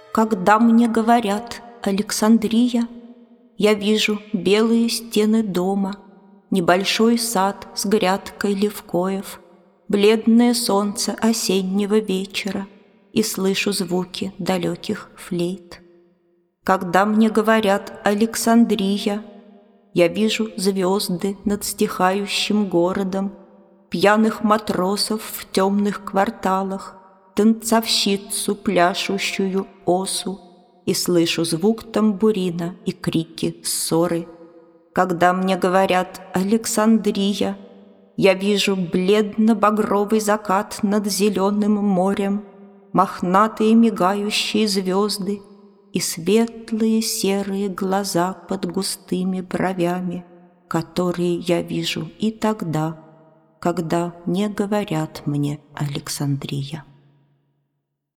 Когда мне говорят «Александрия», я вижу белые стены дома, небольшой сад с грядкой левкоев, бледное солнце осеннего вечера, и слышу звуки далеких флейт. Когда мне говорят «Александрия», я вижу звезды над стихающим городом, пьяных матросов в темных кварталах, танцовщицу, пляшущую осу, и слышу звук тамбурина и крики ссоры. Когда мне говорят «Александрия», я вижу бледно-багровый закат над зеленым морем, мохнатые мигающие звезды и светлые серые глаза под густыми бровями, которые я вижу и тогда, когда не говорят мне «Александрия».